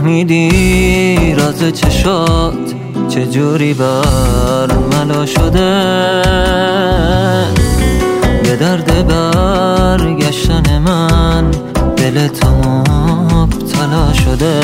نفهمیدی راز چشات چجوری برملا شده، یه درد برگشتن من دل تو مبتلا شده.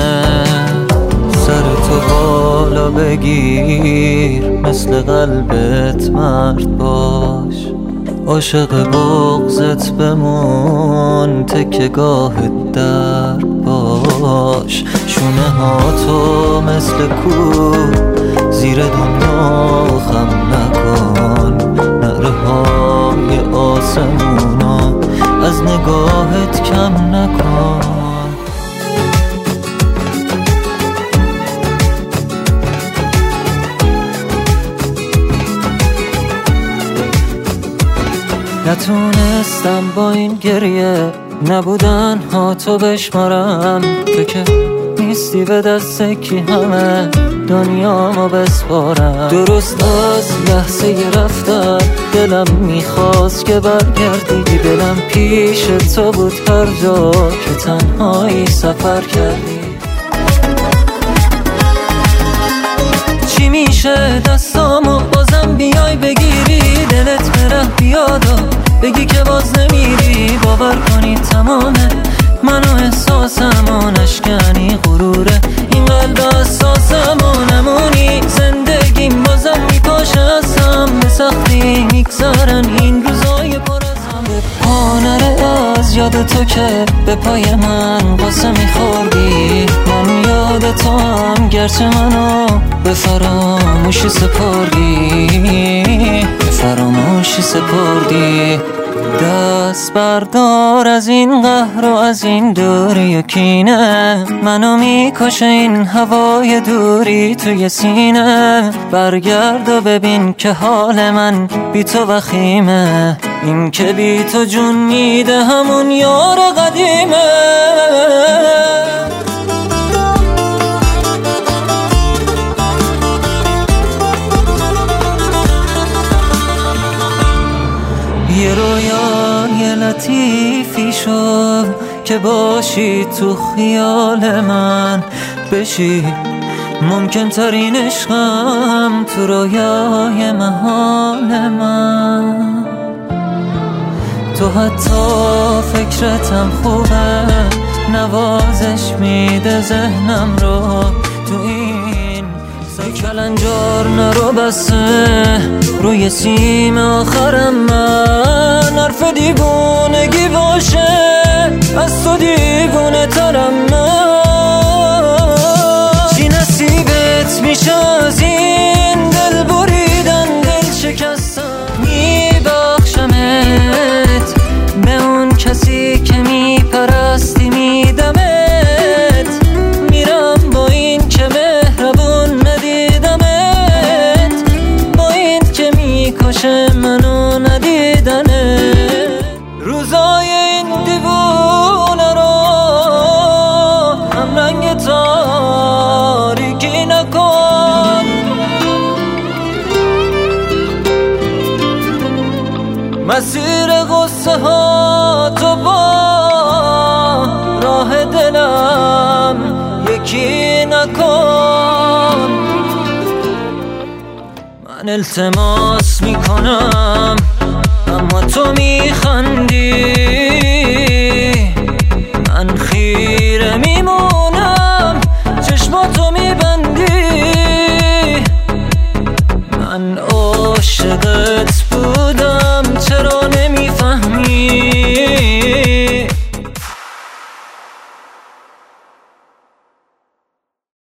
سر تو بالا بگیر مثل قلبت مرد باش، عاشق بغضت بمون تکه گاه در باش. شونه ها تو مثل کو زیر دنیا خم نکن، نعره های آسمونا از نگاهت کم نکن. نتونستم با این گریه نبودن ها تو بشمارم، تو که نیستی به دست کی همه دنیامو بسپارم. درست از لحظه ی رفتن دلم میخواست که برگردی، دلم پیش تو بود هر جا که تنهایی سفر کردی. چی میشه دستامو بازم بیای بگیری، دلت بره بیاد و بگی که باز نمیری. باور کنی تمامه منو احساسمو نشکنی، غروره این قلب اساسمو نمونی. زندگیم بازم میپاشه ازم به سختی میگذرن این روزای پر از هم. به پا نره از یاد تو که به پای من قصه میخوردی. من یاد تو هم گرچه منو به فراموشی سپردی، به فراموشی سپردی. دست بردار از این قهر و از این دوری و کینه، منو میکشه این هوای دوری توی سینه. برگرد و ببین که حال من بی تو وخیمه، این که بی تو جون میده همون یار قدیمه. یه رویای لطیفی شو که باشی تو خیال من، بشی ممکن ترین عشقم تو رویای محال من. تو حتی فکرتم خوبه، نوازش میده ذهنم رو. تو این کلنجار نرو بسه روی سیم آخرم من، حرف دیوونگی باشه از تو دیوونه ترم من. چی نصیبت میشه از این دل بریدن دل شکستن، میبخشمت به اون کسی که میپرستی میدمت. میرم با این که مهربون ندیدمت، با این که میکشه منو ندیدنه. روزای این دیوونه رو هم رنگ تاریکی نکن. مسیر غصه ها تو با راه دلم یکی نکن. من التماس میکنم اما تو میخندی،